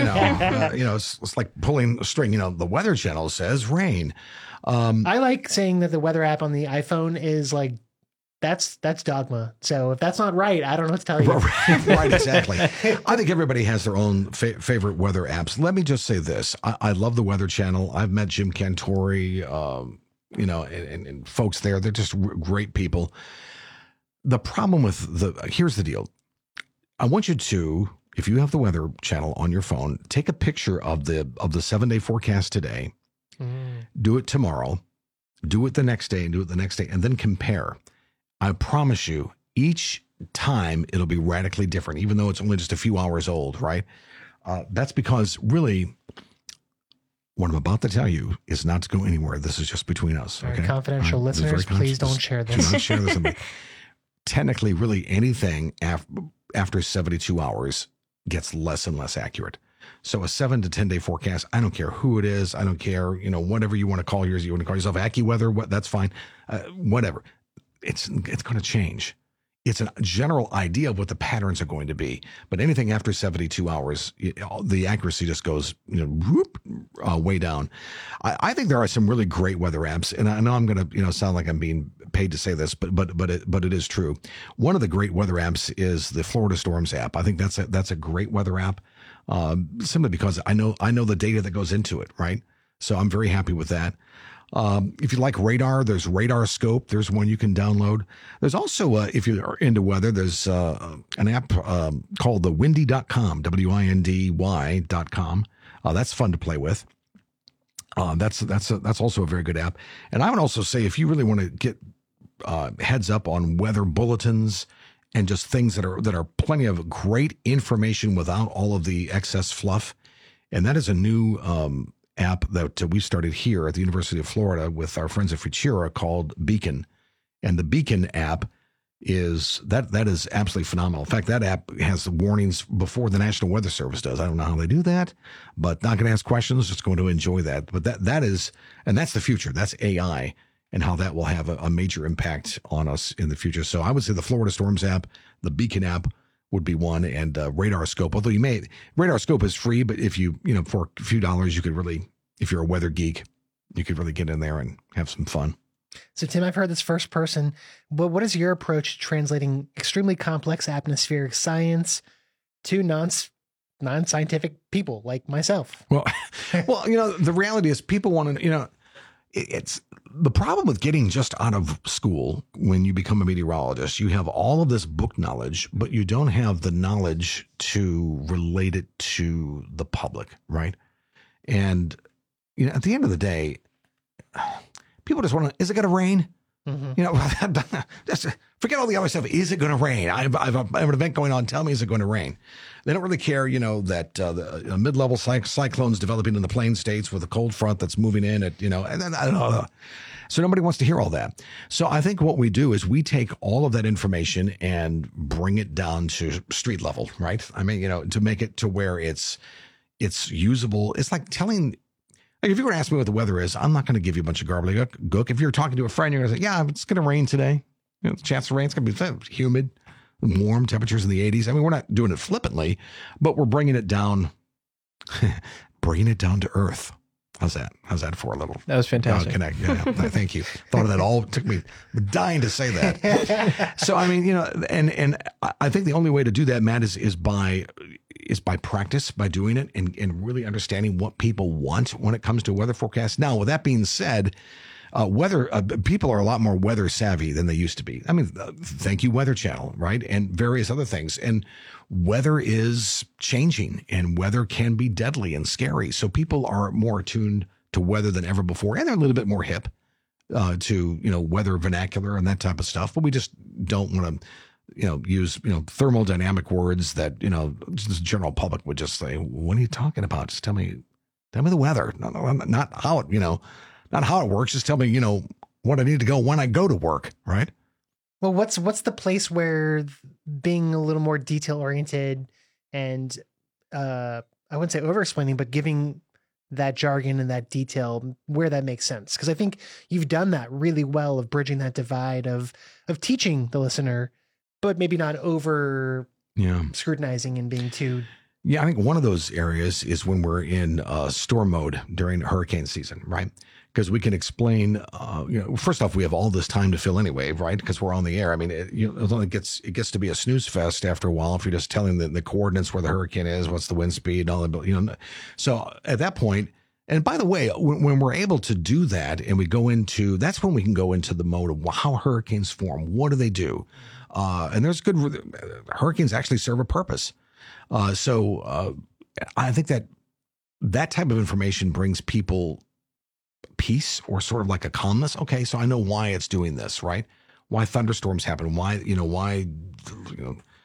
it's like pulling a string, the Weather Channel says rain. I like saying that the weather app on the iPhone is like, that's dogma. So if that's not right, I don't know what to tell you. Right, exactly. I think everybody has their own favorite weather apps. Let me just say this. I love the Weather Channel. I've met Jim Cantori, and folks there. They're just great people. The problem with here's the deal. I want you to, if you have the Weather Channel on your phone, take a picture of the 7-day forecast today, do it tomorrow, do it the next day, and do it the next day, and then compare. I promise you, each time it'll be radically different, even though it's only just a few hours old, right? That's because really what I'm about to tell you is not to go anywhere. This is just between us. Our Okay? confidential This is listeners, very please don't share Do this. not share this. Technically, really anything after 72 hours gets less and less accurate. So a 7 to 10 day forecast, I don't care who it is. I don't care, whatever you want to call yours. You want to call yourself AccuWeather, that's fine. Whatever. It's going to change. It's a general idea of what the patterns are going to be. But anything after 72 hours, the accuracy just goes way down. I think there are some really great weather apps, and I know I'm going to sound like I'm being paid to say this, but it is true. One of the great weather apps is the Florida Storms app. I think that's a great weather app, simply because I know the data that goes into it, right? So I'm very happy with that. If you like radar, there's Radar Scope. There's one you can download. There's also, if you are into weather, there's an app called the windy.com, WINDY.com. That's fun to play with. That's also a very good app. And I would also say, if you really want to get heads up on weather bulletins and just things that are plenty of great information without all of the excess fluff, and that is a new app that we started here at the University of Florida with our friends at Futura called Beacon. And the Beacon app is absolutely phenomenal. In fact, that app has the warnings before the National Weather Service does. I don't know how they do that, but not going to ask questions, just going to enjoy that. But that's the future. That's AI and how that will have a major impact on us in the future. So I would say the Florida Storms app, the Beacon app would be one, and Radar Scope. Although Radar Scope is free, but if you for a few dollars, you could really, if you're a weather geek, you could really get in there and have some fun. So Tim, I've heard this first person, but what is your approach to translating extremely complex atmospheric science to non-scientific people like myself? Well, the reality is people want to, it's the problem with getting just out of school. When you become a meteorologist, you have all of this book knowledge, but you don't have the knowledge to relate it to the public, right? And at the end of the day, people just want to, is it going to rain? Mm-hmm. Just forget all the other stuff. Is it going to rain? I have an event going on. Tell me, is it going to rain? They don't really care, that the mid-level cyclones developing in the plain states with a cold front that's moving in at, and then I don't know. So nobody wants to hear all that. So I think what we do is we take all of that information and bring it down to street level, right? I mean, to make it to where it's usable. It's like telling. Like if you were to ask me what the weather is, I'm not going to give you a bunch of gobbledygook. If you're talking to a friend, you're going to say, yeah, it's going to rain today. The chance of rain, it's going to be humid, warm, temperatures in the 80s. I mean, we're not doing it flippantly, but we're bringing it down to earth. How's that? How's that for a little? That was fantastic. Connect. Yeah, thank you. Thought of that all. It took me dying to say that. So, I mean, and I think the only way to do that, Matt, is by practice, by doing it and really understanding what people want when it comes to a weather forecast. Now, with that being said, people are a lot more weather savvy than they used to be. I mean, thank you, Weather Channel, right? And various other things. And weather is changing, and weather can be deadly and scary. So people are more attuned to weather than ever before. And they're a little bit more hip to, weather vernacular and that type of stuff. But we just don't want to, use, thermodynamic words that, the general public would just say, what are you talking about? Just tell me the weather. Not how it, not how it works. Just tell me, what I need to go when I go to work. Right. Well, what's the place where being a little more detail oriented and, I wouldn't say over explaining, but giving that jargon and that detail where that makes sense. Cause I think you've done that really well of bridging that divide of teaching the listener, but maybe not over scrutinizing and being too. Yeah, I think one of those areas is when we're in storm mode during hurricane season, right? Because we can explain, first off, we have all this time to fill anyway, right? Because we're on the air. I mean, it gets to be a snooze fest after a while if you're just telling the coordinates where the hurricane is, what's the wind speed, all that. So at that point, and by the way, when we're able to do that and we go into, that's when we can go into the mode of how hurricanes form. What do they do? And there's hurricanes actually serve a purpose. So I think that type of information brings people peace or sort of like a calmness. Okay, so I know why it's doing this, right? Why thunderstorms happen? Why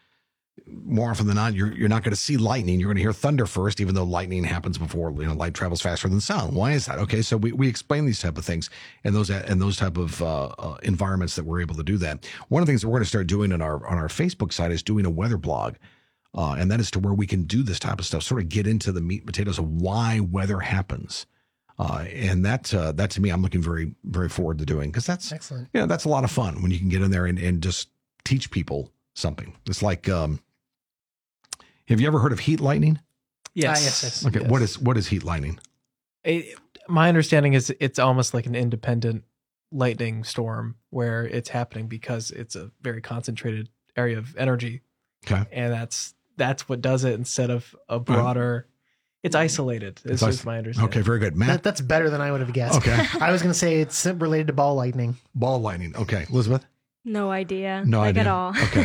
more often than not, you're not going to see lightning. You're going to hear thunder first, even though lightning happens before, light travels faster than sound. Why is that? Okay, so we explain these type of things and those type of environments that we're able to do that. One of the things that we're going to start doing on our Facebook site is doing a weather blog. And that is to where we can do this type of stuff, sort of get into the meat and potatoes of why weather happens. And that to me, I'm looking very, very forward to doing, because that's excellent. Yeah, that's a lot of fun when you can get in there and just teach people something. It's like, have you ever heard of heat lightning? Yes. Yes. Okay. Yes. What is heat lightning? My understanding is it's almost like an independent lightning storm where it's happening because it's a very concentrated area of energy. Okay. And that's what does it instead of a broader. It's isolated. It's just my understanding. Okay, very good, Matt. That's better than I would have guessed. Okay. I was going to say it's related to ball lightning. Ball lightning. Okay, Elizabeth. No idea. No idea at all. Okay.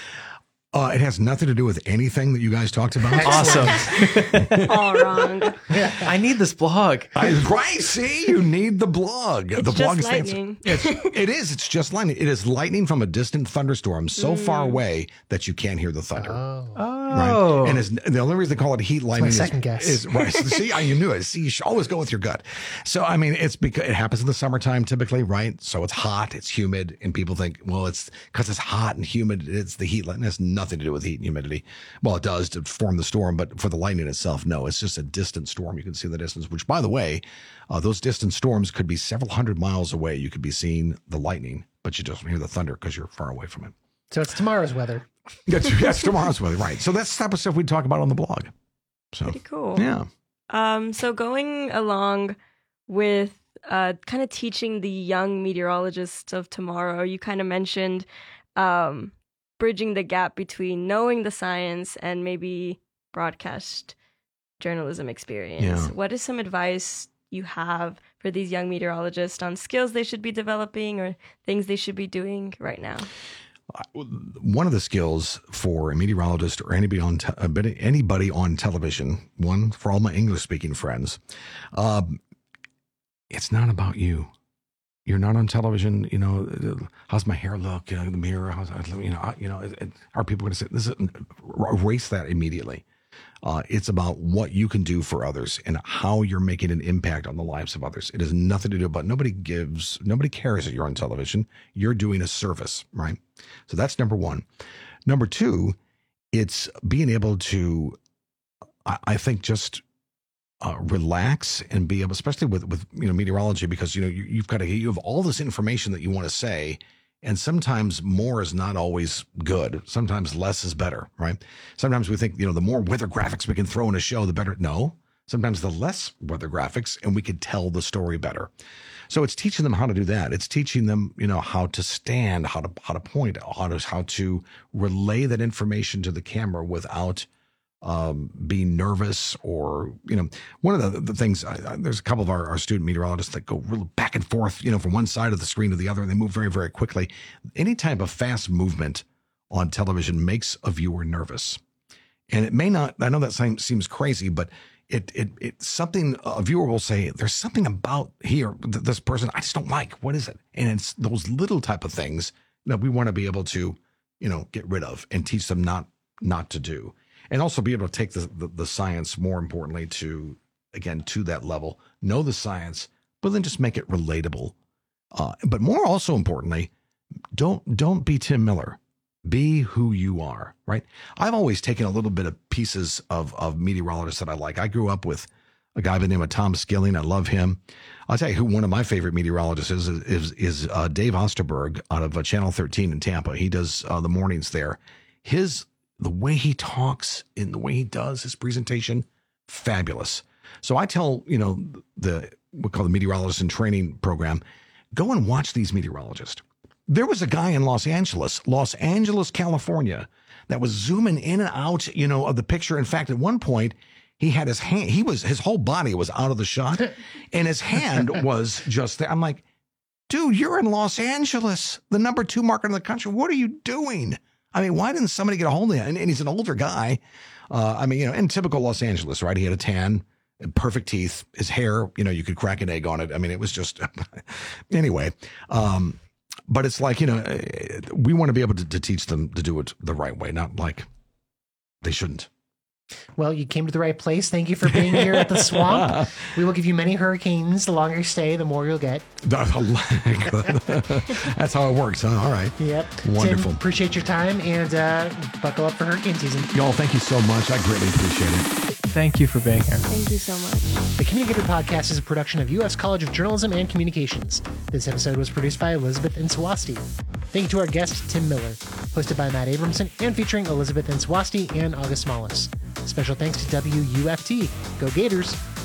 It has nothing to do with anything that you guys talked about. Awesome. All wrong. I need this blog. Right. See, you need the blog. It's the blog just lightning. It is. It's just lightning. It is lightning from a distant thunderstorm so far away that you can't hear the thunder. Right. And the only reason they call it heat lightning is right. So, see, you knew it. See, you should always go with your gut. So, I mean, it's because it happens in the summertime typically, right? So it's hot, it's humid, and people think, well, it's because it's hot and humid. It's the heat lightning. It has nothing to do with heat and humidity. Well, it does to form the storm, but for the lightning itself, no. It's just a distant storm. You can see the distance, which, by the way, those distant storms could be several hundred miles away. You could be seeing the lightning, but you don't hear the thunder because you're far away from it. So it's tomorrow's weather. That's tomorrow's weather, right? So that's the type of stuff we talk about on the blog. So pretty cool. Yeah. So going along with kind of teaching the young meteorologists of tomorrow, you kind of mentioned bridging the gap between knowing the science and maybe broadcast journalism experience. Yeah. What is some advice you have for these young meteorologists on skills they should be developing or things they should be doing right now? One of the skills for a meteorologist or anybody on television, one for all my English-speaking friends, it's not about you. You're not on television. How's my hair look? The mirror. Are people going to say this? Erase that immediately. It's about what you can do for others and how you're making an impact on the lives of others. It has nothing to do about nobody cares that you're on television. You're doing a service, right? So that's number one. Number two, it's being able to, I think, just relax and be able, especially with meteorology, because you have all this information that you want to say. And sometimes more is not always good. Sometimes less is better, right? Sometimes we think, the more weather graphics we can throw in a show, the better. No, sometimes the less weather graphics and we could tell the story better. So it's teaching them how to do that. It's teaching them, how to stand, how to point, how to relay that information to the camera without being nervous or, one of the things, there's a couple of our student meteorologists that go really back and forth, from one side of the screen to the other, and they move very, very quickly. Any type of fast movement on television makes a viewer nervous. And it may not, I know that seems crazy, but it's something a viewer will say, there's something about here, this person, I just don't like. What is it? And it's those little type of things that we want to be able to, get rid of and teach them not to do. And also be able to take the science, more importantly, to that level, know the science, but then just make it relatable. But more also importantly, don't be Tim Miller. Be who you are, right? I've always taken a little bit of pieces of meteorologists that I like. I grew up with a guy by the name of Tom Skilling. I love him. I'll tell you who one of my favorite meteorologists is Dave Osterberg out of Channel 13 in Tampa. He does the mornings there. The way he talks and the way he does his presentation, fabulous. So I tell, we call the meteorologist in training program, go and watch these meteorologists. There was a guy in Los Angeles, California, that was zooming in and out, of the picture. In fact, at one point, he had his hand, his whole body was out of the shot and his hand was just there. I'm like, dude, you're in Los Angeles, the number 2 market in the country. What are you doing? I mean, why didn't somebody get a hold of him? And he's an older guy. In typical Los Angeles, right? He had a tan, perfect teeth, his hair, you could crack an egg on it. I mean, it was just, anyway. But it's like, we want to be able to teach them to do it the right way, not like they shouldn't. Well, you came to the right place. Thank you for being here at the swamp. We will give you many hurricanes. The longer you stay, the more you'll get. That's how it works, huh? All right. Yep. Wonderful. Tim, appreciate your time, and buckle up for hurricane season. Y'all, thank you so much. I greatly appreciate it. Thank you for being here. Thank you so much. The Communicator Podcast is a production of U.S. College of Journalism and Communications. This episode was produced by Elizabeth Nswasti. Thank you to our guest, Tim Miller. Hosted by Matt Abramson and featuring Elizabeth Nswasti and August Mollis. Special thanks to WUFT. Go Gators!